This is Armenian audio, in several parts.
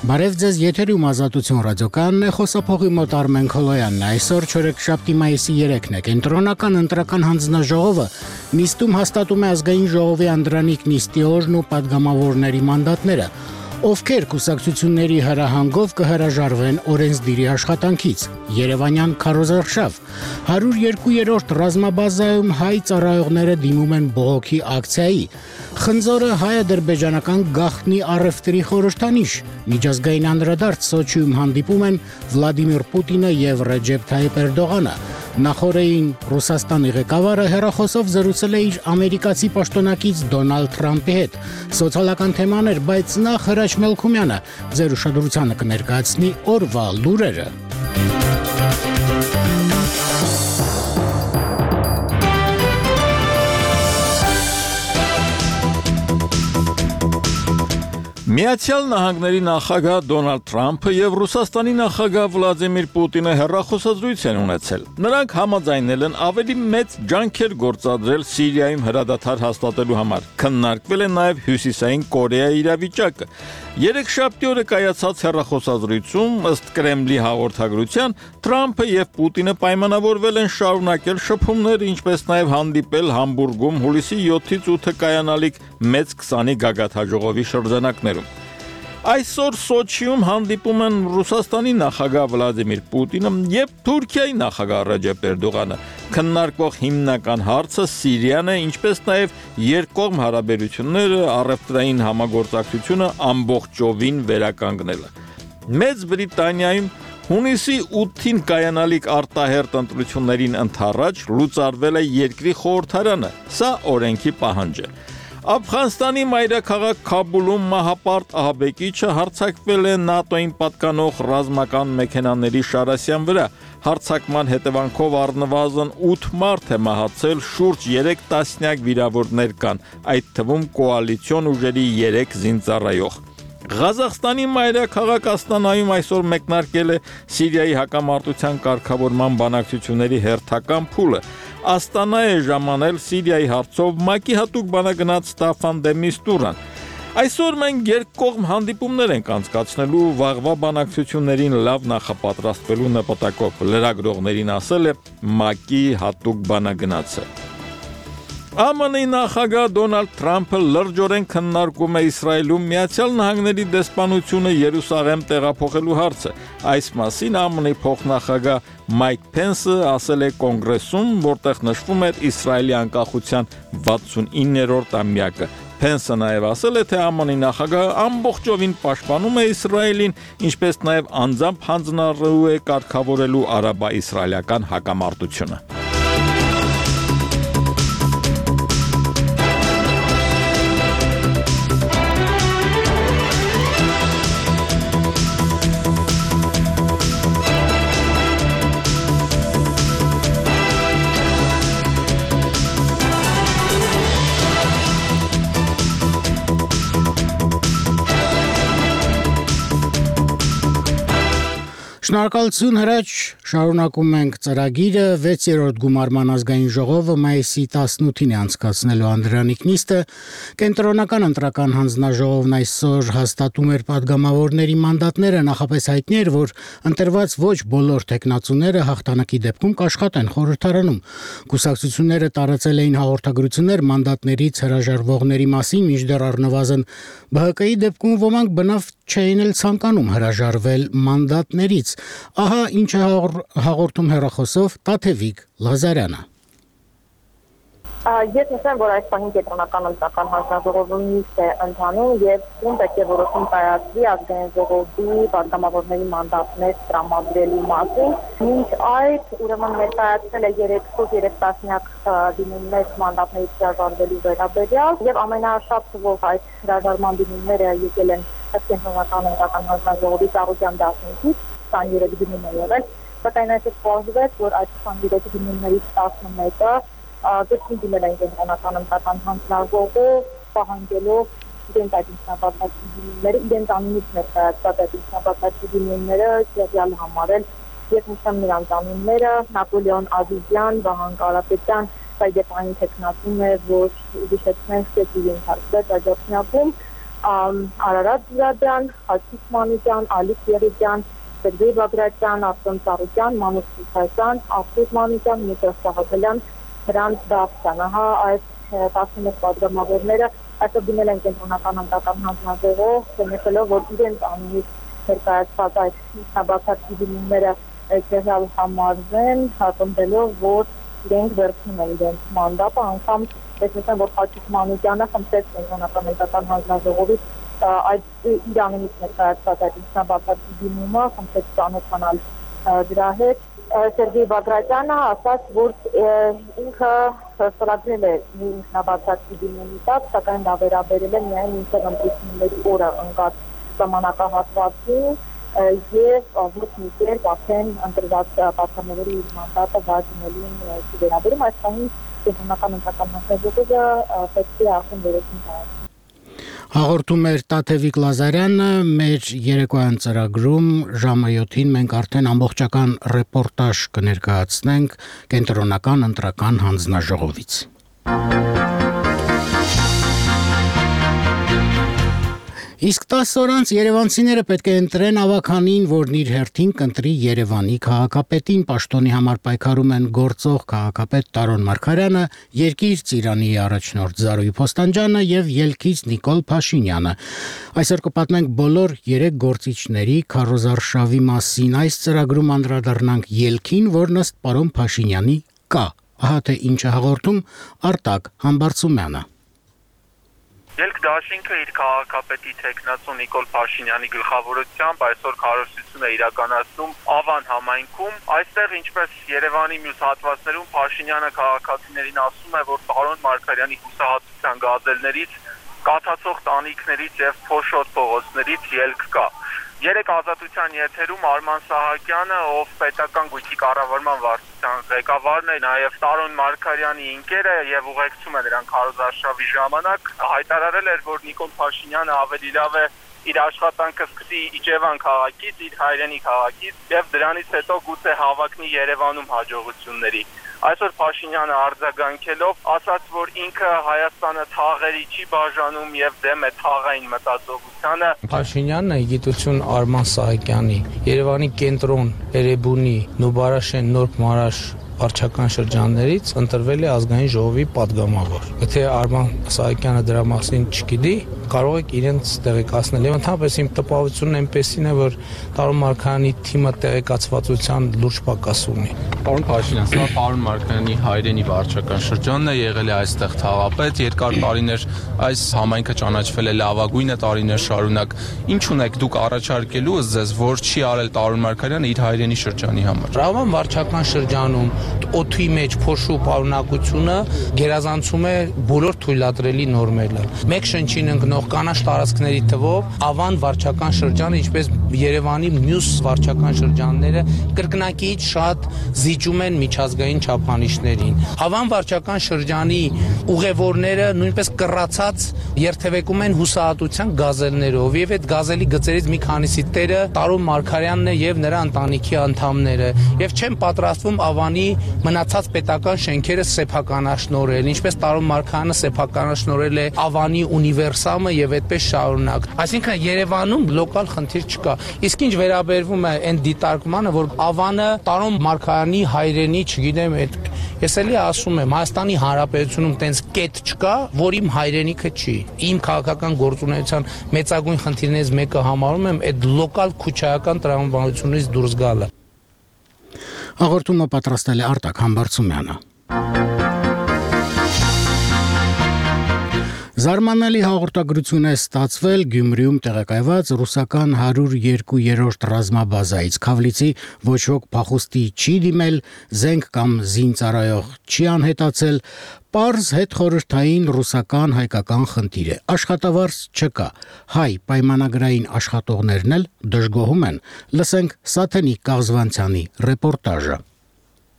Բարև ձեզ, եթերում Ազատություն ռադիոկայանն է, խոսափողի մոտ Արմեն Քոլոյանն է։ Այսօր չորեքշաբթի մայիսի 3-ն է։ Կենտրոնական ընտրական հանձնաժողովը նիստում հաստատում է ազգային ժողովի Անդրանիկ նիստի օրն ու պատգամավորների մանդատները, ովքեր կուսակցությունների հրահանգով կհրաժարվեն օրենսդիրի աշխատանքից։ Երևանյան քարոզարշավ 102-րդ ռազմաբազայում հայ ծառայողները դիմում են բողոքի ակցիայի։ Խնձորը հայ-ադրբեջանական գաղտնի առևտրի խորհրդանիշ։ Միջազգային անդրադարձ Սոչիում հանդիպում են Վլադիմիր Պուտինը եւ Ռեջեփ Թայիփ Էրդողանը։ Նախորդին Ռուսաստանի ղեկավարը հեռախոսով զրուցել է իր ամերիկացի պաշտոնակից Դոնալդ Թրամփի հետ։ Սոցիալական թեմաներ, բայց նախ Հրաչ Մելքումյանը ձեր ուշադրությանը կներկայացնի օրվա լուրերը։ Միացյալ Նահանգների նախագահ Դոնալդ Թրամփը եւ Ռուսաստանի նախագահ Վլադիմիր Պուտինը հեռախոսազրույց են ունեցել։ Նրանք համաձայնել են ավելի մեծ ջանքեր գործադրել Սիրիայում հրադադար հաստատելու համար։ Քննարկվել է նաեւ Հյուսիսային Կորեայի իրավիճակը։ Երեքշաբթի օրը կայացած հեռախոսազրույցում ըստ Կրեմլի հաղորդագրության Թրամփը եւ Պուտինը պայմանավորվել են շարունակել շփումները, ինչպես նաեւ հանդիպել Համբուրգում հուլիսի 7-ից 8-ը կայանալիք մեծ 20-ի գագաթնաժողովի շրջանակներում։ Այսօր Սոչիում հանդիպում են Ռուսաստանի նախագահ Վլադիմիր Պուտինը եւ Թուրքիայի նախագահ Ռեջեփ Էրդողանը։ Քննարկվող հիմնական հարցը Սիրիան է, ինչպես նաեւ երկկողմ հարաբերությունները, առևտրային համագործակցությունը ամբողջովին վերականգնելը։ Մեծ Բրիտանիայում հունիսի 8-ին կայանալիք արտահերտ ընտրություններին ընդառաջ լուծարվել է երկրի խորհրդարանը։ Սա օրենքի պահանջ է։ Աֆղանստանի մայրաքաղաք Քաբուլում մահապարտ ահաբեկիչը հարձակվել է ՆԱՏՕ-ին պատկանող ռազմական մեքենաների շարասյան վրա։ Հարձակման հետևանքով առնվազն 8 մարդ է մահացել, շուրջ 3 տասնյակ վիրավորներ կան, այդ թվում կոալիցիոն ուժերի 3 զինծառայող։ Ղազախստանի մայրաքաղաք Աստանայում այսօր մեկնարկել է Սիրիայի հակամարտության կարգավորման բանակցությունների հերթական փուլը։ Աստանա է ժամանել Սիրիայի հարցով ՄԱԿ-ի հատուկ բանագնաց Ստաֆան դե Միստուրան։ Այսօր մենք երկկողմ հանդիպումներ ենք անցկացնելու վաղվա բանակցություններին լավ նախապատրաստվելու նպատակով, լրագրողներին ասել է ՄԱԿ-ի հատուկ բանագնացը։ ԱՄՆ-ի նախագահ Դոնալդ Թրամփը լրջորեն քննարկում է Իսրայելում Միացյալ Նահանգների դեսպանությունը Երուսաղեմ տեղափոխելու հարցը։ Այս մասին ԱՄՆ-ի փոխնախագահ Մայք Փենսը ասել է կոնգրեսում, որտեղ նշվում էր Իսրայելի անկախության 69-րդ ամյակը։ Փենսը նաև ասել է, թե ԱՄՆ-ի նախագահը ամբողջովին պաշտպանում է Իսրայելին, ինչպես նաև անձամբ հանձնառու է կարգավորելու արաբա-իսրայելական հակամարտությունը։ Շնորհակալություն Հրաչ, շարունակում ենք ծրագիրը 6-րդ գումարման ազգային ժողովը մայիսի 18-ին է անցկացնելու Անդրանիկ նիստը։ Կենտրոնական ընտրական հանձնաժողովն այսօր հաստատում էր պատգամավորների մանդատները, նախապես հայտնի էր, որ ընտրված ոչ բոլոր տեխնացուները հաղթանակի դեպքում կաշխատեն խորհրդարանում։ Կուսակցությունները տարածել էին հաղորդագրություններ մանդատներից հրաժարվողների մասին, մինչդեռ առնվազն ԲՀԿ-ի դեպքում ոմանք բնավ չէին էլ ցանկանում հրաժարվել մանդատներից։ Ահա ինչ է հաղորդում հեռախոսով Տաթևիկ Լազարյանը։ Ես նշեմ, որ այս պահին կենտրոնական ընտրական հանձնաժողովը նիստ է ընթանում եւ ում պետք է որոշում կայացվի ազգային ժողովի պատգամավորների մանդատներ տրամադրելու մասին։ Մինչ այդ ուրեմն ներկայացվել է 3 տասնյակ դիմումներ մանդատներից հրաժարվելու վերաբերյալ եւ ամենաշատ թվով այդ հրաժարման դիմումները եկել են կենտրոնական ընտրական հանձնաժողովի Սարուկյան դաշնից 23 դիմում է եղել, բայց այնպես պարզվեց, որ այդ 23 դիմումներից 11-ը դեպքին դիմել են կենտրոնական ընտրական հանձնաժողով, պահանջելով իրենց այդ ինքնաբացատրի դիմումները, իրենց անունից ներկայացված այդ ինքնաբացատրի դիմումները սերիալ համարել եւ նշեմ նրանց անունները՝ Նապոլեոն Ազիզյան, Վահան Կարապետյան, Սայդեպային տեխնացուն է, որ ուշեցնենք ստեցի ենթարկվեց աջակցությունում Արարատ Զուրաբյան, Հակիկ Մանուկյան, Ալիկ Երիջյան, Սերգեյ Բագրատյան, Արտոն Ծառուկյան, Մանուկ Սուհայցյան, Արտուր Մանուկյան, Միկոս Սաղաթելյան, Հրանտ Դավթյան։ Ահա այս 11 պատգամավորները այսօր դիմել են կենտրոնական ընտրական հանձնաժողով, ցույցելով, որ իրենց անունից ներկայացված այս ինքնաբացարձի դիմումները քեզալ համարվեն, հատմելով, որ իրենք վերցնում են իրենց մանդատը, անգամ տեսնեմ, որ Հակիկ Մանուկյանը խնդրեց կենտրոնական ընտրական հանձնաժողովից այդ իր անունից ներկայացված այդ ինքնաբացարձի դիմումը, խնդրեց ծանոթանալ դրա հետ։ Սերգեյ Բագրատյանը ասաց, որ ինքը ստորագրել է ինքնաբացարձի դիմումի տակ, սակայն դա վերաբերել է միայն ինքնընտրությունների օրը ընկած ժամանակահատվածին եւ ոչ մի կերպ արդեն ընտրված պատգամավորի իր մանդատը վաճառելուն վերաբերում այս բանի կենտրոնական ընտրական հանձնաժողովը պետք է արդեն վերեցին տալ։ Հաղորդում էր Տաթևիկ Լազարյանը, մեր երեկոյան ծրագրում ժամը 7-ին մենք արդեն ամբողջական ռեպորտաժ կներկայացնենք կենտրոնական ընտրական հանձնաժողովից։ Իսկ 10 օր անց երևանցիները պետք է ընտրեն ավականին, որն իր հերթին կընտրի Երևանի քաղաքապետին, պաշտոնի համար պայքարում են գործող քաղաքապետ Տարոն Մարգարյանը, Երկիր Ծիրանի առաջնորդ Զարուհի Փոստանջյանը եւ Ելքից Նիկոլ Փաշինյանը։ Այսօր կպատմենք բոլոր 3 գործիչների քարոզարշավի մասին։ Այս ծրագրում անդրադառնանք Ելքին, որն ըստ պարոն Փաշինյանի կա։ Ահա թե ինչ է հաղորդում Արտակ Համբարձումյանը։ Ելք դաշինքը իր քաղաքապետի տեխնացու Նիկոլ Փաշինյանի գլխավորությամբ այսօր քարոզություն է իրականացնում Ավան համայնքում։ Այստեղ ինչպես Երևանի մյուս հատվածներում Փաշինյանը քաղաքացիներին ասում է, որ պարոն Մարգարյանի հուսահատության գազելներից, կաթացող տանիքներից եւ փոշոտ փողոցներից ելք կա։ Երեք ազատության եթերում Արման Սահակյանը, ով պետական գույքի կառավարման վարչության ղեկավարն է, նաև Տարոն Մարգարյանի ընկերը եւ ուղեկցում է նրան քարոզարշավի ժամանակ, հայտարարել էր, որ Նիկոլ Փաշինյանը ավելի լավ է իր աշխատանքը սկսի Իջևան քաղաքից, իր հայրենի քաղաքից եւ դրանից հետո գուցե հավակնի Երևանում հաջողությունների։ Այսօր Փաշինյանը արձագանքելով ասաց, որ ինքը Հայաստանը թաղերի չի բաժանում եւ դեմ է թաղային մտածողությանը։ Փաշինյանը գիտություն Արման Սահակյանի, Երևանի կենտրոն, Էրեբունի, Նուբարաշեն, Նորք Մարաշ վարչական շրջաններից ընտրվել է ազգային ժողովի падգամավոր։ Եթե Արման Սահակյանը դրա մասին չգիտի, կարող եք իրենց տեղեկացնել։ Եվ ընդհանրապես իմ տպավորությունն այնպեսին է, որ Տարոն Մարգարյանի թիմը տեղեկացվածության լուրջ պակաս ունի։ Պարոն Փաշինյան, սա պարոն Մարգարյանի հայրենի վարչական շրջանն է, եղել է այստեղ թաղապետ, երկար տարիներ այս համայնքը ճանաչվել է լավագույնը տարիներ շարունակ։ Ինչ ունեք դուք առաջարկելու ըստ ձեզ, որ չի արել Տարոն Մարգարյանը իր հայրենի շրջանի համար։ Ռավան վարչական շրջանում օդի մեջ փոշու պարունակությունը գերազանցում է բոլոր թույլատրելի նորմերը։ Մեկ շնչին ընկնող կանաչ տարածքների թվով Ավան վարչական շրջանը, ինչպես Երևանի մյուս վարչական շրջանները, կրկնակիից շատ զիջում են միջազգային չափանիշներին։ Ավան վարչական շրջանի ուղևորները նույնպես կռացած երթևեկում են հուսահատության գազելներով, եւ այդ գազելի գծերից մի քանիսի տերը Տարոն Մարգարյանն է եւ նրա ընտանիքի անդամները, եւ չեն պատրաստվում Ավանի մնացած պետական շենքերը սեփականաշնորհել, ինչպես Տարոն Մարգարյանը սեփականաշնորհել է Ավանի ունիվերսամը եւ այդպես շարունակ։ Այսինքն Երևանում լոկալ խնդիր չկա։ Իսկ ինչ վերաբերվում է այն դիտարկմանը, որ Ավանը Տարոն Մարգարյանի հայրենի, չգիտեմ, ես էլի ասում եմ, Հայաստանի Հանրապետությունում տենց կետ չկա, որ իմ հայրենիքը չի։ Իմ քաղաքական գործունեության մեծագույն խնդիրներից մեկը համարում եմ այդ լոկալ քուչայական տրամաբանությունից դուրս գալը։ Հաղորդումը պատրաստել է Արտակ Համբարձումյանը։ Զարմանալի հաղորդագրություն է ստացվել Գյումրիում տեղակայված ռուսական 102-րդ ռազմաբազայից։ Քավլիցի ոչ ոք փախուստի չի դիմել, զենք կամ զինծառայող չի անհետացել, պարզ հետխորհրդային ռուսական հայկական խնդիր է։ Աշխատավարձ չկա։ Հայ պայմանագրային աշխատողներն էլ դժգոհում են։ Լսենք Սաթենիկ Կաղզվանցյանի ռեպորտաժը։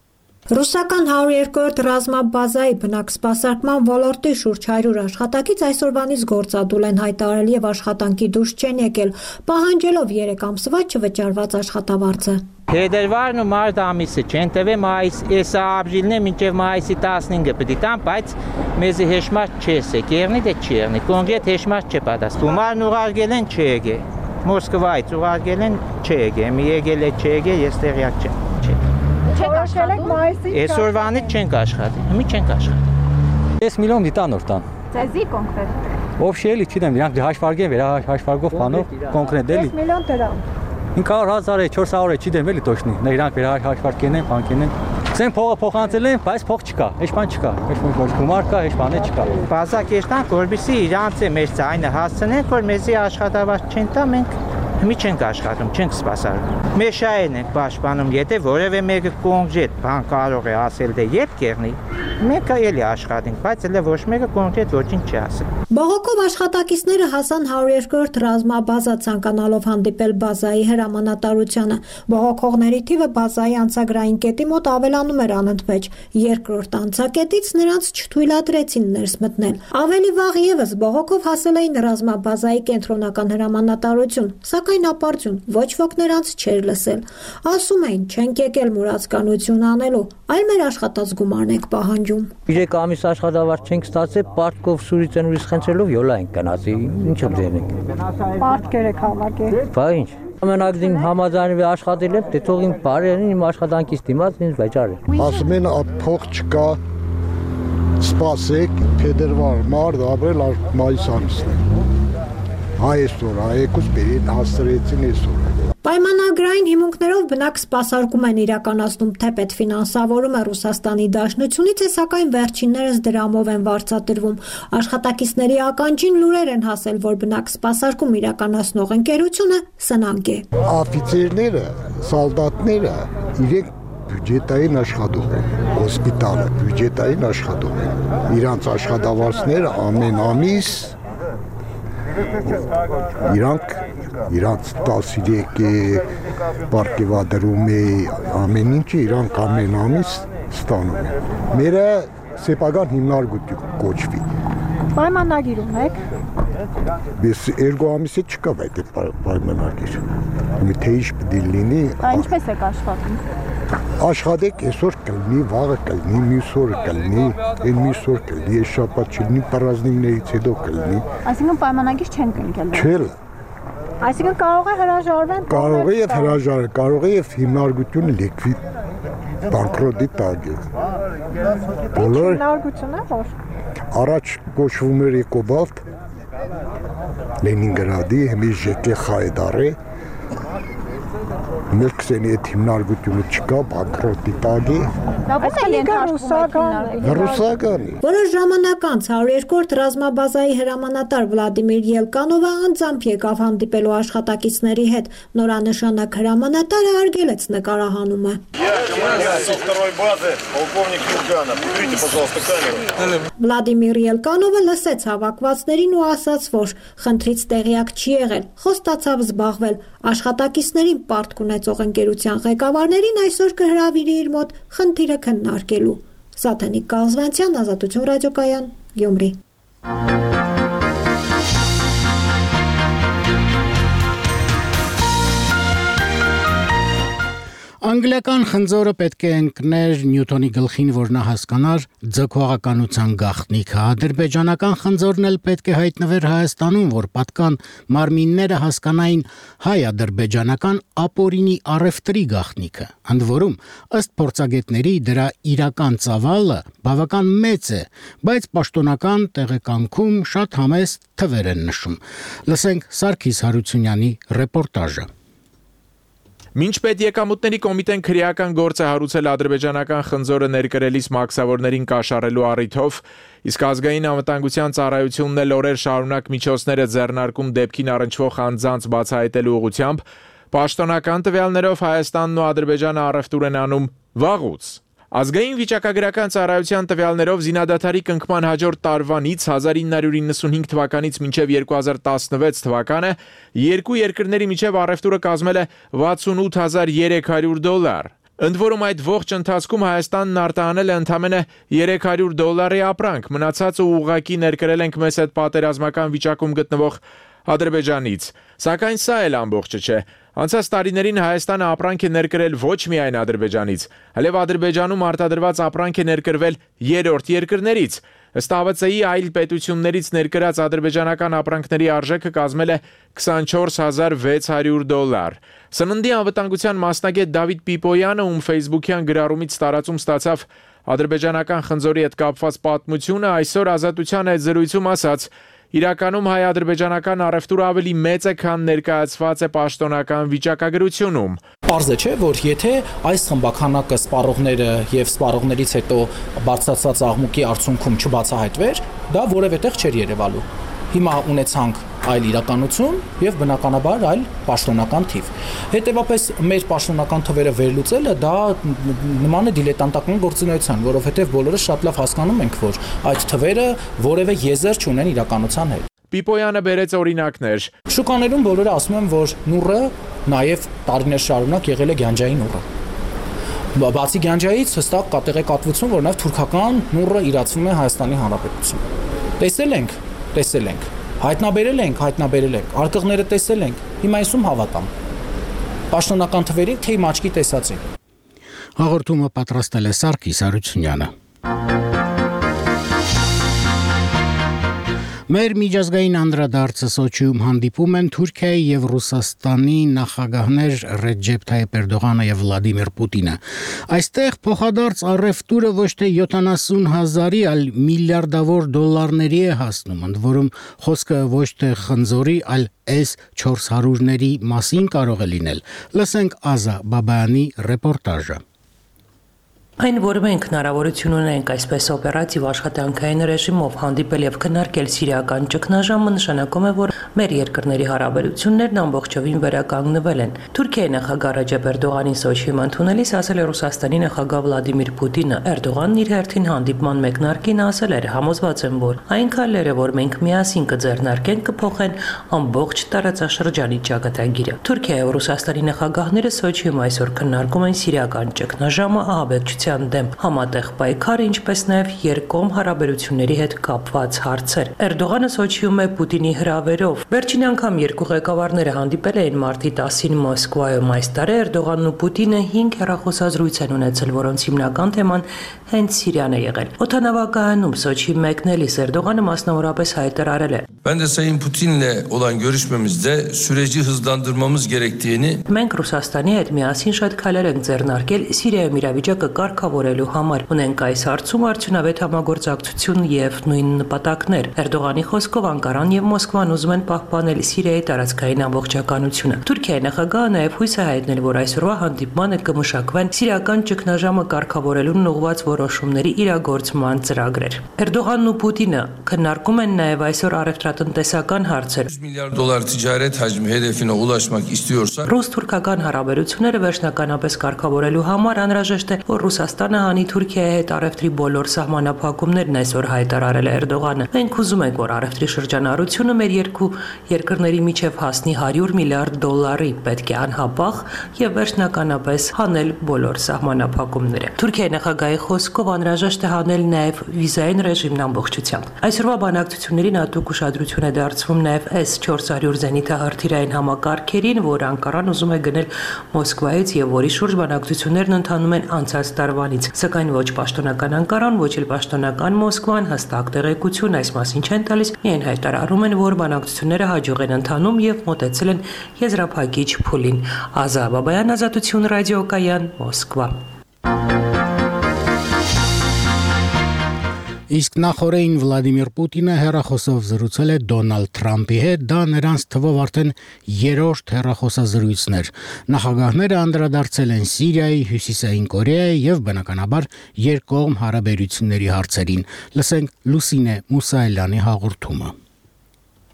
Ռուսական 102-րդ ռազմաբազայի բնակսպասարկման ոլորտի շուրջ 100 աշխատակից այսօրվանից գործադուլ են հայտարարել եւ աշխատանքի դուրս չեն եկել, պահանջելով 3 ամսվա չվճարված աշխատավարձը։ Փետրվարն ու մարտ ամիսը չեն տվել, մայիս էսա ապրիլն է մինչև մայիսի 15-ը պիտի տան, բայց մեզի հեշմարտ չես է, կերնի դե չի եղնի, կոնկրետ հեշմարտ չէ պատասխան։ Գումարն ուղարկել են չի եկել, Մոսկվայից ուղարկել են չի եկել, մի եկել է չի եկել, ես տեղյակ չեմ։ Որոշել եք մայիսի Այսօրվանից չենք աշխատի, հիմի չենք աշխատի։ 5 միլիոն դիտան օրտան։ Ձեզի կոնկրետ։ Ով շելի չիտեմ, իրանք հաշվարկեն, վերահաշվարկով բանով կոնկրետ էլի։ 5 միլիոն դրամ։ 500,000 է, 400 է, չիտեմ էլի точно։ Նա իրանք վերահաշվարկեն են, բանկեն են։ Ցեն փողը փոխանցել են, բայց փող չկա, հեչ բան չկա, ոչ գումար կա, հեչ բան չկա։ Բազակեշտան որպեսզի իրանց է մեր ձայնը հասցնենք, որ մեզի աշխատավարձ չեն տա, մենք Մի չենք աշխատում, չենք սպասարկում։ Մեշային ենք պաշտպանում, եթե որևէ մեկը կոնկրետ բան կարող է ասել դե երբ կերնի, մենք էլի աշխատենք, բայց էլ ոչ մեկը կոնկրետ ոչինչ չի ասել։ Բողոքով աշխատակիցները հասան 102-րդ ռազմաբազա ցանկանալով հանդիպել բազայի հրամանատարությանը։ Բողոքողների թիվը բազայի անցագրային կետի մոտ ավելանում էր անընդմեջ։ Երկրորդ անցակետից նրանց չթույլատրեցին ներս մտնել։ Ավելի վաղ եւս բողոքով հասել էին ռազմաբազայի կենտրոնական հրամանատարություն, սակայն ապարդյուն ոչ ոք նրանց չէր լսել։ Ասում էին, չենք եկել մուրացկանություն անելու, այլ մեր աշխատած գումարն ենք պահանջում։ 3 ամիս աշխատավարձ չենք ստացել, պարտքով սուրից են ուրիշ խնդրելով յոլա ենք գնացի, ինչը ձենենք։ Պարտքեր եք հավաքել։ Բա ինչ։ Ամենագին համաձայնվի աշխատել եմ, դե թող իմ բարերին իմ աշխատանքից դիմաց ինձ վճարել։ Ասում են փող չկա, սպասեք, փետրվար, մարտ, ապրիլ, մայիս ամիսն է։ Այսօր այեկուս բերին հաստրեցին այսօր։ Պայմանագրային հիմունքներով բնակ սպասարկում են իրականացնում թե պետֆինանսավորումը Ռուսաստանի Դաշնությունից է, սակայն վերջիններս դրամով են վարձատրվում։ Աշխատակիցների ականջին լուրեր են հասել, որ բնակ սպասարկում իրականացնող ընկերությունը սնանկ է։ Աֆիցերները, սալդատները իրենք բյուջետային աշխատող են, հոսպիտալը բյուջետային աշխատող են։ Իրանց աշխատավարձները ամեն ամիս իրանց 13 պարգևադրում է ամեն ինչը իրանք ամեն ամիս ստանում են։ Մերը սեփական հիմնարկություն կոչվի։ Պայմանագիր ունեք։ Ես 2 ամիսը չկա այդ պայմանագիր։ Մի թե ինչ պետք է լինի։ Ինչպես եք աշխատում։ Աշխատեք այսօր կլինի, վաղը կլինի, մյուս օրը կլինի, այն մյուս օր կլինի, այս շաբաթ չլինի, պարազնիներից հետո կլինի։ Այսինքն պայմանագիր չեն կնքել։ Չէ։ Այսինքն կարող է հրաժարվեն։ Կարող է եւ հրաժարվել, կարող է եւ հիմնարկությունը լիկվիդ բանկրոտի տակ է։ Բոլոր հիմնարկությունը որ առաջ կոչվում էր Էկոբալտ Լենինգրադի, հիմա ԺԿ Խայդարը Մեր քսենի այդ հիմնարկությունը չկա, բանկրոտի տակ է։ Բայց Ռուսականի։ Որոշ ժամանակ անց 102-րդ ռազմաբազայի հրամանատար Վլադիմիր Ելկանովը անձամբ եկավ հանդիպելու աշխատակիցների հետ։ Նորանշանակ հրամանատարը արգելեց նկարահանումը։ Վլադիմիր Ելկանովը լսեց հավաքվածներին ու ասաց, որ խնդրից տեղյակ չի եղել, խոստացավ զբաղվել, աշխատակիցներին պարտք ունեցող ընկերության ղեկավարներին այսօր կհրավիրի իր մոտ խնդիրը քննարկելու։ Սաթենիկ Կազվանցյան, Ազատություն ռադիոկայան, Գյումրի։ Անգլիական խնձորը պետք է ընկներ Նյուտոնի գլխին, որ նա հասկանար ձգողականության գաղտնիքը։ Ադրբեջանական խնձորն էլ պետք է հայտնվեր Հայաստանում, որ պատկան մարմինները հասկանային հայ-ադրբեջանական ապօրինի առևտրի գաղտնիքը։ Ընդ որում, ըստ փորձագետների դրա իրական ծավալը բավական մեծ է, բայց պաշտոնական տեղեկանքում շատ համեստ թվեր են նշում։ Լսենք Սարգիս Հարությունյանի ռեպորտաժը։ Մինչ պետեկամուտների կոմիտեն քրեական գործ է հարուցել ադրբեջանական խնձորը ներկրելիս մաքսավորներին կաշառելու առիթով, իսկ ազգային անվտանգության ծառայությունն էլ օրեր շարունակ միջոցներ է ձեռնարկում դեպքին առնչվող անձանց բացահայտելու ուղղությամբ, պաշտոնական տվյալներով Հայաստանն ու Ադրբեջանը առևտուր են անում վաղուց։ Ազգային վիճակագրական ծառայության տվյալներով զինադադարի կնքման հաջորդ տարվանից 1995 թվականից մինչև 2016 թվականը երկու երկրների միջև առևտուրը կազմել է $68,300։ Ընդ որում այդ ողջ ընթացքում Հայաստանն արտահանել է ընդամենը $300 ապրանք, մնացածը ուղղակի ներկրել ենք մեզ այդ պատերազմական վիճակում գտնվող Ադրբեջանից, սակայն սա էլ ամբողջը չէ։ Անցած տարիներին Հայաստանը ապրանք է ներկրել ոչ միայն Ադրբեջանից, այլև Ադրբեջանում արտադրված ապրանք է ներկրվել երրորդ երկրներից։ Ըստ ԱՎԾ-ի այլ պետություններից ներկրած ադրբեջանական ապրանքների արժեքը կազմել է $24600։ Սննդի անվտանգության մասնագետ Դավիթ Պիպոյանը, ում Facebook-յան գրառումից տարածում ստացավ ադրբեջանական խնձորի հետ կապված պատմությունը, այսօր Ազատության այդ զրույցում ասաց. Իրականում հայ-ադրբեջանական առևտուրը ավելի մեծ է, քան ներկայացված է պաշտոնական վիճակագրությունում։ Պարզ է, չէ, որ եթե այս խմբականակը սպառողները եւ սպառողներից հետո բարձրացած աղմուկի արդյունքում չբացահայտվեր, դա որևէ տեղ չէր երևալու։ Հիմա ունեցանք այլ իրականություն եւ բնականաբար այլ պաշտոնական թիվ։ Հետևաբար մեր պաշտոնական թվերը վերլուծելը դա նման է դիլետանտական գործունեության, որովհետեւ բոլորը շատ լավ հասկանում ենք, որ այդ թվերը որևէ եզր չունեն իրականության հետ։ Պիպոյանը բերեց օրինակներ։ Շուկաներում բոլորը ասում են, որ նուռը նաեւ տարիներ շարունակ եղել է գյանջային նուռը։ Բացի գյանջայից հստակ կատեղեկատվություն, որ նաեւ թուրքական նուռը իրացվում է Հայաստանի Հանրապետությունում։ Տեսել ենք։ Հայտնաբերել ենք, արկղները տեսել ենք, հիմա այսում հավատամ։ Պաշտոնական թվերին թե իմ աչքի տեսածին։ Հաղորդումը պատրաստել է Սարգիս Արությունյանը։ Մեր միջազգային անդրադարձը Սոչիում հանդիպում են Թուրքիայի եւ Ռուսաստանի նախագահներ Ռեջեփ Թայիփ Էրդողանը եւ Վլադիմիր Պուտինը։ Այստեղ փոխադարձ առևտուրը ոչ թե 70,000-ի, այլ միլիարդավոր դոլարների է հասնում, ընդ որում խոսքը ոչ թե խնձորի, այլ S-400-ների մասին կարող է լինել։ Լսենք Ազա Բաբայանի ռեպորտաժը։ Այն, որ մենք հնարավորություն ունենք այսպես օպերատիվ աշխատանքային ռեժիմով հանդիպել եւ քննարկել սիրիական ճգնաժամը, նշանակում է, որ մեր երկրների հարաբերություններն ամբողջովին վերականգնվել են։ Թուրքիայի նախագահ Ռեջեփ Էրդողանին Սոչիում ընդունելիս ասել է Ռուսաստանի նախագահ Վլադիմիր Պուտինը։ Էրդողանն իր հերթին հանդիպման մեկնարկին ասել էր. համոզված եմ, որ այն քայլերը, որ մենք միասին կձեռնարկենք, կփոխեն ամբողջ տարածաշրջանի ճակատագիրը։ Թուրքիայի եւ Ռուսաստանի նախագահները Սոչիում այսօր քննարկում են սիրիական ճգնաժամը, ահաբեկչության դեմ համատեղ պայքարը, ինչպես նաև երկկողմ հարաբերությունների հետ կապված հարցեր։ Էրդողանը Սոչիում է Պուտինի հրավերով։ Վերջին անգամ երկու ղեկավարները հանդիպել էին մարտի 10-ին Մոսկվայում։ Այս տարի Էրդողանն ու Պուտինը 5 հեռախոսազրույց են ունեցել, որոնց հիմնական թեման հենց Սիրիան է եղել։ Օդանավակայանում Սոչի մեկնելիս Էրդողանը մասնավորապես հայտարարել է. Ben de Sayın Putin'le olan görüşmemizde süreci hızlandırmamız gerektiğini Մենք Ռուսաստանի հետ միասին շատ քայլեր ենք ձեռնարկել Սիրիայում իրավիճակը կարգավորելու համար։ Ունենք այս հարցում արդյունավետ համագործակցություն եւ նույն նպատակներ։ Էրդողանի խոսքով Անկարան եւ Մոսկվան ուզում են պահպանել Սիրիայի տարածքային ամբողջականությունը։ Թուրքիայի նախագահը նաեւ հույս է հայտնել, որ այսօրվա հանդիպմանը կմշակվեն սիրիական ճգնաժամը կարգավորելուն ուղղված որոշումների իրագործման ծրագրեր։ Էրդողանն ու Պուտինը քննարկում են նաեւ այսօր առևտրատնտեսական հարցեր։ $100 milyar ticaret hacmi hedefine ulaşmak istiyorsa Ռուս-թուրքական հարաբերությունները վերջնականապես կարգավորելու համար անհրաժեշտ է, որ Ռուսաստանը հանի Թուրքիայի հետ առևտրի բոլոր սահմանափակումներն այսօր հայտարարել է Էրդողանը։ Մենք ուզում ենք, որ առևտրի շրջանառությունը մեր երկու երկրների միջև հասնի $100 միլիարդ, պետք է անհապաղ եւ վերջնականապես հանել բոլոր սահմանափակումները։ Թուրքիայի նախագահի խոսքով անհրաժեշտ է հանել նաեւ վիզային ռեժիմն ամբողջությամբ։ Այսօրվա բանակցություններին հատուկ ուշադրություն է դարձվում նաեւ S-400 զենիթահրթիռային համակարգերին, որ Անկարան ուզում է գնել Մոսկվայից եւ որի շուրջ բանակցություններն ընթանում են անցած տարվանից, սակայն ոչ պաշտոնական Անկարան, ոչ էլ պաշտոնական Մոսկվան հստակ տեղեկություն այս մասին չեն տալիս, միայն հայտարարում են, որ բանակցությունները հաջող են ընթանում եւ մոտեցել են եզրափակիչ փուլին։ Ազա Բաբայան, Ազատություն ռադիոկայան, Մոսկվա։ Իսկ նախորդին Վլադիմիր Պուտինը հեռախոսով զրուցել է Դոնալդ Թրամփի հետ, դա նրանց թվով արդեն երրորդ հեռախոսազրույցն էր։ Նախագահները անդրադարձել են Սիրիայի, Հյուսիսային Կորեայի եւ բնականաբար երկկողմ հարաբերությունների հարցերին։ Լսենք Լուսինե Մուսայելյանի հաղորդումը։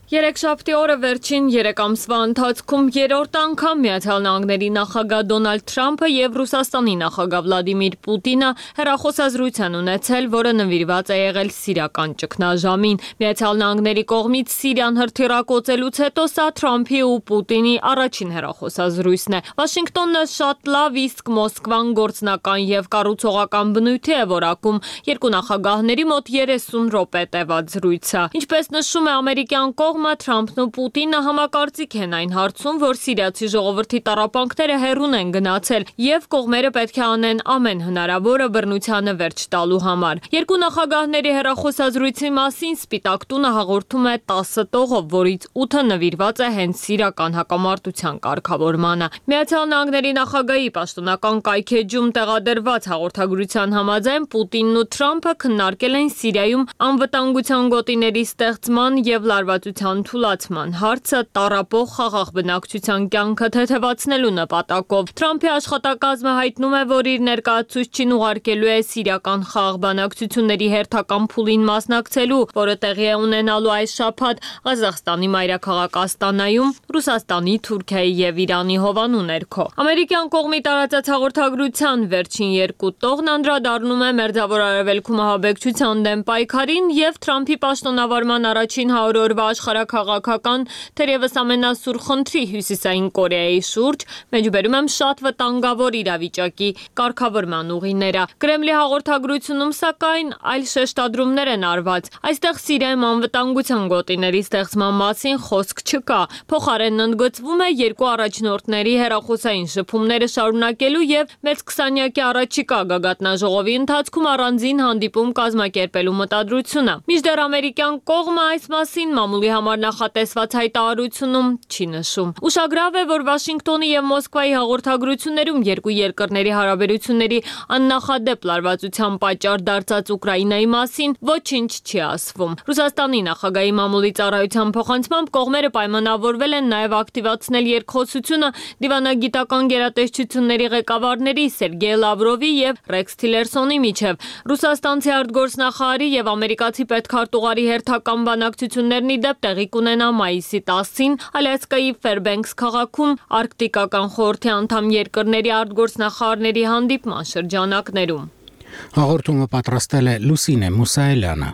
Երեքշաբթի օրը վերջին 3 ամսվա ընթացքում երրորդ անգամ Միացյալ Նահանգների նախագահ Դոնալդ Թրամփը եւ Ռուսաստանի նախագահ Վլադիմիր Պուտինը հեռախոսազրույց են ունեցել, որը նվիրված է եղել սիրիական ճգնաժամին։ Միացյալ Նահանգների կողմից Սիրիան հրթիռակոծելուց հետո սա Թրամփի ու Պուտինի առաջին հեռախոսազրույցն է։ Վաշինգտոնը շատ լավ, իսկ Մոսկվան գործնական եւ կառուցողական բնույթի է որակում երկու նախագահների մոտ 30 րոպե տևած զրույցը։ Ինչպես նշում է ամերիկյան կողմը, Թրամփն ու Պուտինը համակարծիք են այն հարցում, որ սիրիացի ժողովրդի տառապանքները հեռուն են գնացել եւ կողմերը պետք է անեն ամեն հնարավորը բռնությանը վերջ տալու համար։ Երկու նախագահների հեռախոսազրույցի մասին Սպիտակ տունը հաղորդում է 10 տողով, որից 8-ը նվիրված է հենց սիրիական հակամարտության կարգավորմանը։ Միացյալ Նահանգների նախագահի պաշտոնական կայքեջում տեղադրված հաղորդագրության համաձայն Պուտինն ու Թրամփը քննարկել են Սիրիայում անվտանգության գոտիների ստեղծման եւ լարվածության թուլացման հարցը տառապող խաղաղ բնակչության կյանքը թեթևացնելու նպատակով։ Թրամփի աշխատակազմը հայտնում է, որ իր ներկայացուցչին ուղարկելու է սիրիական խաղաղ բնակչությունների հերթական փուլին մասնակցելու, որը տեղի է ունենալու այս շաբաթ Ղազախստանի մայրաքաղաք Աստանայում, Ռուսաստանի, Թուրքիայի եւ Իրանի հովանու ներքո։ Ամերիկյան կողմի տարածած հաղորդագրության վերջին 2 տողն անդրադառնում է Մերձավոր Արևելքում ահաբեկչության դեմ պայքարին եւ Թրամփի պաշտոնավարման առաջին 100 օրվա աշխարհաքաղաքական, թերևս ամենասուր խնդրի Հյուսիսային Կորեայի շուրջ, մեջբերում եմ շատ վտանգավոր իրավիճակի կարգավորման ուղիները։ Կրեմլի հաղորդագրությունում սակայն այլ շեշտադրումներ են արված։ Այստեղ Սիրիայում անվտանգության գոտիների ստեղծման մասին խոսք չկա։ Փոխարենն ընդգծվում է երկու առաջնորդների հեռախոսային շփումները շարունակելու եւ մեծ 20-յակի առաջիկա գագաթնաժողովի ընթացքում առանձին հանդիպում կազմակերպելու մտադրությունը։ Մինչդեռ ամերիկյան կողմը այս մասին մամուլի համար նախատեսված հայտարարությունում չի նշում։ Ուշագրավ է, որ Վաշինգտոնի եւ Մոսկվայի հաղորդագրություններում երկու երկրների հարաբերությունների աննախադեպ լարվածության պատճառ դարձած Ուկրաինայի մասին ոչինչ չի ասվում։ Ռուսաստանի նախագահի մամուլի ծառայության փոխանցմամբ կողմերը պայմանավորվել են նաեւ ակտիվացնել երկխոսությունը դիվանագիտական գերատեսչությունների ղեկավարների Սերգեյ Լավրովի եւ Ռեքս Թիլերսոնի միջև։ Ռուսաստանցի արտգործնախարարի եւ ամերիկացի պետքարտուղարի հերթական բանակցություններն ի դեպ տեղի կունենա մայիսի 10-ին Ալյասկայի Ֆերբենքս քաղաքում Արկտիկական խորհրդի անդամ երկրների արտգործնախարարների հանդիպման շրջանակներում։ Հաղորդումը պատրաստել է Լուսինե Մուսայելյանը։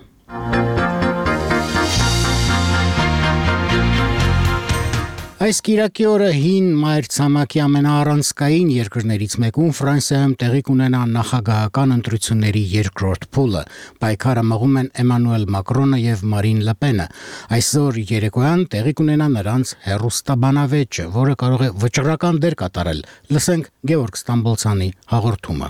Այս կիրակի օրը հին մայրցամաքի ամենաառանցքային երկրներից մեկում Ֆրանսիայում տեղի կունենա նախագահական ընտրությունների երկրորդ փուլը։ Պայքարը մղում են Էմանուել Մակրոնը եւ Մարին Լեպենը։ Այսօր երեկոյան տեղի կունենա նրանց հեռուստաբանավեճը, որը կարող է վճռական դեր կատարել։ Լսենք Գևորգ Ստամբոլցյանի հաղորդումը։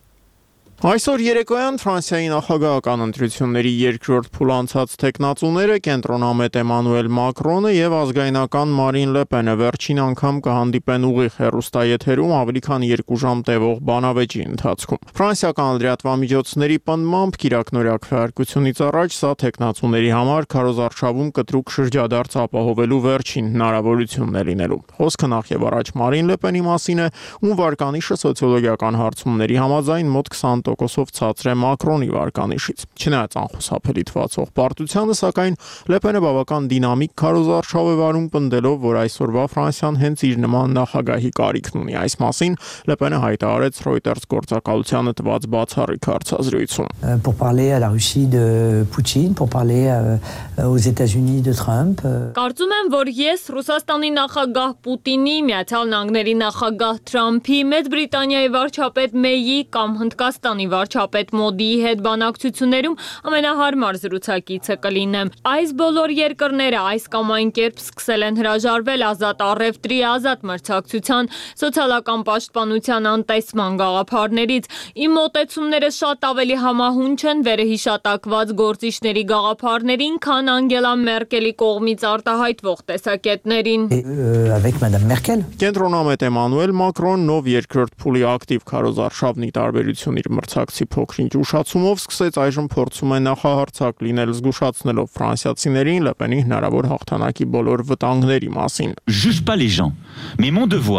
Այսօր երեկոյան Ֆրանսիայի նախագահական ընտրությունների երկրորդ փուլ անցած տեխնացուները կենտրոնամետ Էմանուել Մակրոնը եւ ազգայնական Մարին Լեպենը վերջին անգամ կհանդիպեն ուղիղ հեռուստաեթերում ավելի քան 2 ժամ տևող բանավեճի ընթացքում։ Ֆրանսիական լրատվամիջոցների պնդմամբ կիրակնօրյա քվեարկությունից առաջ սա տեխնացուների համար քարոզարշավում կտրուկ շրջադարձ ապահովելու վերջին հնարավորությունն է լինելու։ Խոսքը նախ եւ առաջ Մարին Լեպենի մասին է, ում վարկանիշը սոցիոլոգիական հարցումների համաձայն մոտ 20%-ով ցածր է Մակրոնի վարկանիշից։ Չնայած անխուսափելի թվացող պարտությանը, սակայն Լեպենը բավական դինամիկ քարոզարշավ է վարում, պնդելով, որ այսօրվա Ֆրանսիան հենց իր նման նախագահի կարիքն ունի։ Այս մասին Լեպենը հայտարարեց Reuters գործակալությանը տված բացառիկ հարցազրույցում։ Pour parler à la Russie de Poutine, pour parler aux États-Unis de Trump. Կարծում եմ, որ ես Ռուսաստանի նախագահ Պուտինի, Միացյալ Նահանգների նախագահ Թրամփի, Մեծ Բրիտանիայի վարչապետ Մեյի կամ Հնդկաստանի վարչապետ Մոդիի հետ բանակցություններում ամենահարմար զրուցակիցը կլինեմ։ Այս բոլոր երկրները այս կամ այն կերպ սկսել են հրաժարվել ազատ առևտրի, ազատ մրցակցության, սոցիալական պաշտպանության անտեսման գաղափարներից։ Իմ մոտեցումները շատ ավելի համահունչ են վերհիշատակված գործիչների գաղափարներին, քան Անգելա Մերկելի կողմից արտահայտվող տեսակետներին։ Avec Madame Merkel. Կենտրոնամետ Էմանուել Մակրոնն, ով երկրորդ փուլի ակտիվ քարոզարշավն ի տարբերություն իր մրցակցի փոքրինչ ուշացումով սկսեց այժմ փորձում է նախահարցակ լինել, զգուշացնելով ֆրանսիացիներին Լեպենի հնարավոր հաղթանակի բոլոր վտանգների մասին։ Juge pas les gens, mais mon devoir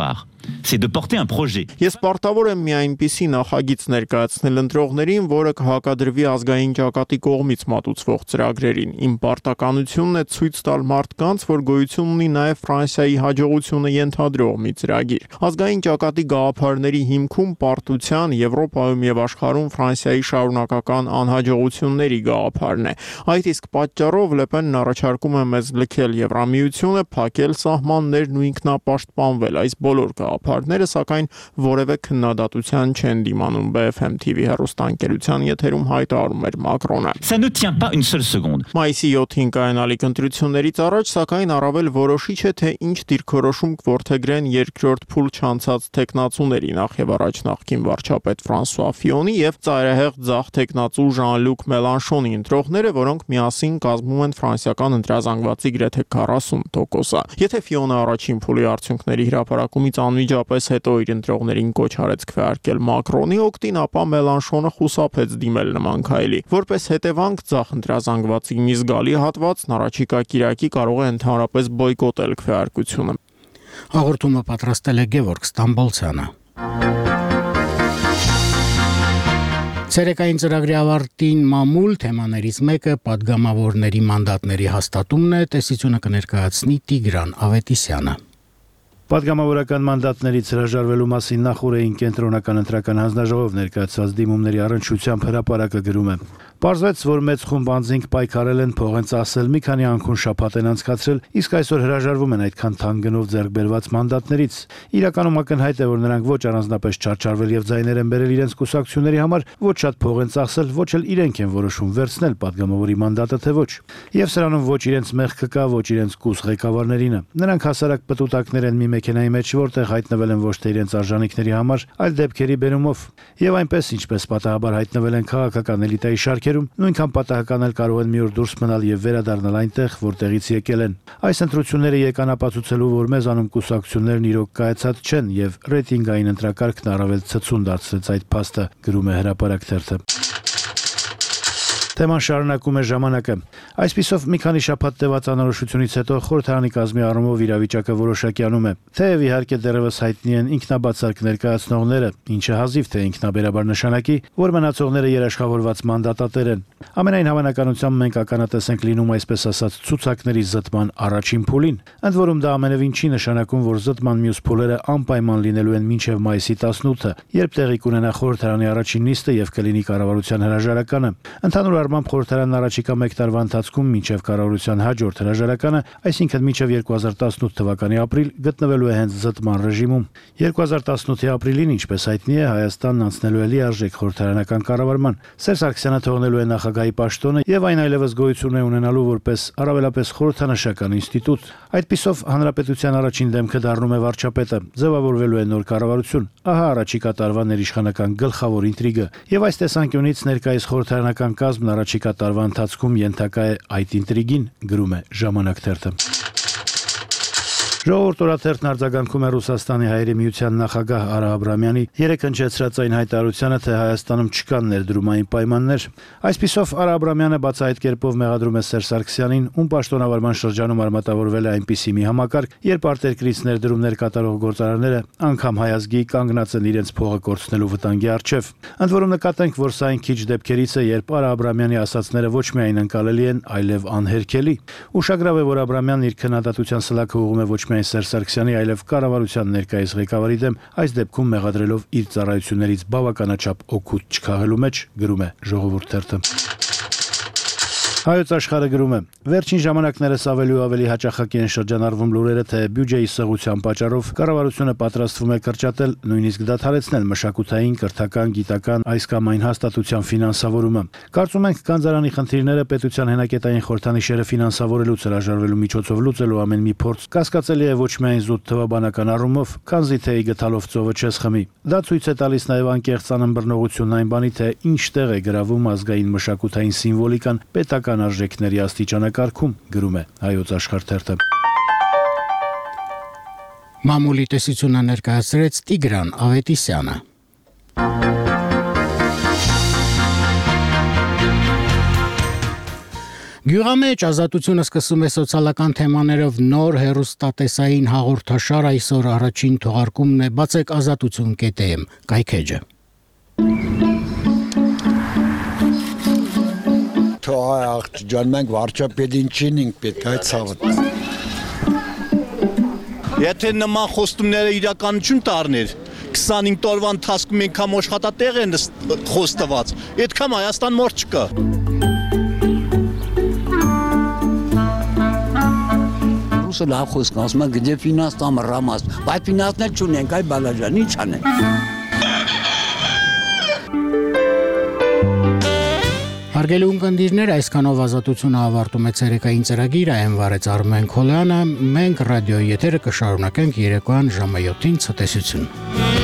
c'est de porter un projet. Ես պարտավոր եմ մի այնպիսի նախագիծ ներկայացնել ընտրողներին, որը կհակադրվի ազգային ճակատի կողմից մատուցվող ծրագրերին։ Իմ պարտականությունն է ցույց տալ մարդկանց, որ գոյություն ունի նաև Ֆրանսիայի հաջողությունը ենթադրող մի ծրագիր։ Ազգային ճակատի գաղափարների հիմքում պարտության, Եվրոպայում եւ աշխարհում Ֆրանսիայի շարունակական անհաջողությունների գաղափարն է։ Այդ իսկ պատճառով Le Pen-ն առաջարկում է մեզ լքել Եվրամիությունը, փակել սահմաններն ու ինքնապաշտպանվել։ Այս բոլոր գաղափարները, սակայն որևէ քննադատության չեն դիմանում BFM TV հեռուստաընկերության եթերում հայտարարում էր Մակրոնը։ Ça ne tient pas une seule seconde. Մայիսի 7-ին կայանալիք ընտրություններից առաջ, սակայն առավել որոշիչ է, թե ինչ դիրքորոշում կորդեգրեն երկրորդ փուլ չանցած տեխնացուների, նախ եւ առաջ նախկին վարչապետ Ֆրանսուଆ Ֆիոնի եւ ծայրահեղ ձախ տեխնացու Ժան-Լուկ Մելանշոնի ընտրողները, որոնք միասին կազմում են ֆրանսիական ընտրազանգվածի գրեթե 40%-ը։ Եթե Ֆիոնը առաջին փուլի արդյունքների հրապարակումից անմիջապես հետո իր ընտրողներին կոչ արեց քվեարկել Մակրոնի օգտին, ապա Մելանշոնը խուսափեց դիմել նման քայլի։ Որպես հետևանք, ձախ ընտրազանգվածի մի զգալի հատվածն առաջիկա կիրակի կարող է ընդհանրապես բոյկոտել քվեարկությունը։ Հաղորդումը պատրաստել է Գևորգ Ստամբոլցյանը։ Ցերեկային ծրագրի ավարտին մամուլ թեմաներից մեկը падգամավորների մանդատների հաստատումն է, տեսությունը կներկայացնի Տիգրան Ավետիսյանը։ Պատգամավորական մանդատներից հրաժարվելու մասին նախորդին կենտրոնական ընտրական հանձնաժողով ներկայացված դիմումների առնչությամբ հրապարակը գրում է. Պարզվեց, որ մեծ խումբ անձինք պայքարել են, փող են ծախսել, մի քանի անկուն շաբաթ են անցկացրել, իսկ այսօր հրաժարվում են այդքան թանկ գնով ձեռք բերված մանդատներից։ Իրականում ակնհայտ է, որ նրանք ոչ առանձնապես չարչարվել եւ ձայներ են բերել իրենց կուսակցությունների համար, ոչ շատ փող են ծախսել, ոչ էլ իրենք են որոշում վերցնել падգամավորի մանդատը թե ոչ։ Եվ սրանում ոչ իրենց մեղքը կա, ոչ իրենց կուս ղեկավարներինը։ Նրանք հասարակ պտուտակներ են մի մեքենայի մեջ, որտեղ հայտնվել են ոչ թե իրենց արժանինքների համար, այլ դեպքերի բերումով։ Եվ այնպես, ինչպես պատահաբար հայտնվել են քաղաքական էլիտայի շարքերում, նույնքան պատահական էլ կարող են մի օր դուրս մնալ եւ վերադառնալ այնտեղ, որտեղից եկել են։ Այս ընտրությունները եկան ապացուցելու, որ մեզանում կուսակցություններն իրոք կայացած չեն եւ ռեյտինգային ընտրակարգն առավել ցցուն դարձրեց այդ փաստը, գրում է Հրապարակ թերթը։ Թեման շարունակում է ժամանակը։ Այսպիսով մի քանի շաբաթ տևած անորոշությունից հետո խորհրդարանի կազմի առումով իրավիճակը որոշակյանում է։ Թեև իհարկե դեռևս հայտնի են ինքնաբացարկ ներկայացնողները, ինչը հազիվ թե ինքնաբերաբար նշանակի, որ մնացողները երաշխավորված մանդատատեր են։ Ամենայն հավանականությամբ մենք ականատես ենք լինում այսպես ասած ցուցակների զտման առաջին փուլին, ընդ որում դա ամենևին չի նշանակում, որ զտման մյուս փուլերը անպայման լինելու են մինչև մայիսի 18-ը, երբ տեղի կունենա խորհրդարանի առաջին նիստը եւ կլինի կառավարության հրաժարականը։ Ընդհանուր առմամբ խորհրդարանն առաջիկա 1 տարվա ընթացքում մինչև կառավարության հաջորդ հրաժարականը, այսինքն մինչև 2018 թվականի ապրիլ, գտնվելու է հենց զտման ռեժիմում։ 2018-ի ապրիլին, ինչպես հայտնի է, Հայաստանն անցնելու է լիարժեք խորհրդարանական կառավարման։ Սերժ Սարգսյանը թողնելու է նախագահի պաշտոնը եւ այն այլևս գոյություն է ունենալու որպես առավելապես խորհրդանշական ինստիտուտ։ Այդպիսով հանրապետության առաջին դեմքը դառնում է վարչապետը, ձևավորվելու է նոր կառավարություն։ Ահա առաջիկա տարվա ներիշխանական գլխավոր ինտրիգը։ Եվ այս տեսանկյունից ներկայիս խորհրդարանական կազմն առաջիկա տարվա ընթացքում ենթակա է այդ ինտրիգին, գրում է Ժամանակ թերթը։ Ժողովուրդ օրաթերթն արձագանքում է Ռուսաստանի հայերի միության նախագահ Արա Աբրամյանի երեկ հնչեցրած այն հայտարարությանը, թե Հայաստանում չկան ներդրումային պայմաններ։ Այսպիսով Արա Աբրամյանը բացահայտ կերպով մեղադրում է Սերժ Սարգսյանին, ում պաշտոնավարման շրջանում արմատավորվել է այնպիսի մի համակարգ, երբ արտերկրից ներդրումներ կատարող գործարանները անգամ հայազգի կանգնած են իրենց փողը կորցնելու վտանգի առջև։ Ընդ որում նկատենք, որ սա այն քիչ դեպքերից է, երբ Արա Աբրամյանի ասածները ոչ միայն անկալելի են, այլև անհերքելի։ Ուշագրավ է, որ Աբրամյանն իր քննադատության սլաքը ուղղում է ոչ միայն Սերժ Սարգսյանի, այլև կառավարության ներկայիս ղեկավարի դեմ, այս դեպքում մեղադրելով իր ծառայություններից բավականաչափ օգուտ չքաղելու մեջ, գրում է Ժողովուրդ թերթը։ Հայոց աշխարհը գրում է. Վերջին ժամանակներս ավելի ու ավելի հաճախակի են շրջանառվում լուրերը, թե բյուջեի սղության պատճառով կառավարությունը պատրաստվում է կրճատել, նույնիսկ դադարեցնել մշակութային, կրթական, գիտական այս կամ այն հաստատության ֆինանսավորումը։ Կարծում ենք գանձարանի խնդիրները պետության հենակետային խորհրդանիշերը ֆինանսավորելուց հրաժարվելու միջոցով լուծելու ամեն մի փորձ կասկածելի է ոչ միայն զուտ թվաբանական առումով, քանզի թե գտալով ծովը չես խմի։ Դա ցույց է տալիս նաև անկեղծ անըմբռնողությունն այն բանի, թե ինչ տեղ է գրավում ազգային մշակութային սիմվոլիկան պետական արժեքների աստիճանակարգում, գրում է Հայոց աշխարհ թերթը։ Մամուլի տեսությունը ներկայացրեց Տիգրան Ավետիսյանը։ Գյուղամեջ ազատությունը սկսում է սոցիալական թեմաներով նոր հեռուստատեսային հաղորդաշար այսօր առաջին թողարկումն է բացեք ազատություն.am կայքեջը։ Թո աղջան մենք վարչապետին չինենք պետք այդ ցավը։ Եթե նման խոստումները իրականություն դառներ 25 տարվա ընթացքում ենքամ աշխատատեղ են խոստված, այդքան Հայաստան մոր չկա։ Ռուսը լավ խոսք ասում է գտե ֆինանս տամ ռամաս, բայց ֆինանսներ չունենք այ բալաջան, ինչ անենք։ Հարգելի ունկնդիրներ, այսքանով ազատությունը ավարտում է ցերեկային ծրագիրը, այն վարեց Արմեն Քոլյանը, մենք ռադիոյի եթերը կշարունակենք երեկոյան ժամը 7-ին ցտեսություն։